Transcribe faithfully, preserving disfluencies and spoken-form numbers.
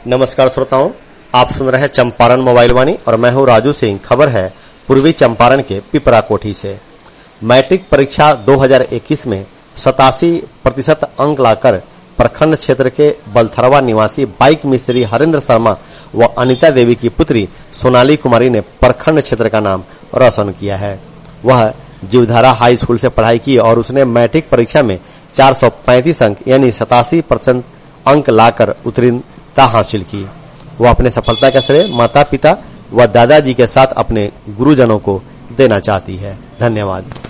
नमस्कार श्रोताओं, आप सुन रहे हैं चंपारण मोबाइल वाणी और मैं हूं राजू सिंह। खबर है पूर्वी चंपारण के पिपरा कोठी से। मैट्रिक परीक्षा दो हज़ार इक्कीस में सतासी प्रतिशत अंक लाकर प्रखंड क्षेत्र के बलथरवा निवासी बाइक मिस्त्री हरेंद्र शर्मा व अनिता देवी की पुत्री सोनाली कुमारी ने प्रखंड क्षेत्र का नाम रोशन किया है। वह जीवधारा हाई स्कूल से पढ़ाई की और उसने मैट्रिक परीक्षा में चार सौ पैंतीस अंक यानी सतासी प्रतिशत अंक लाकर उत्तीर्णता हासिल की। वह अपने सफलता का श्रेय माता पिता व दादाजी के साथ अपने गुरुजनों को देना चाहती है। धन्यवाद।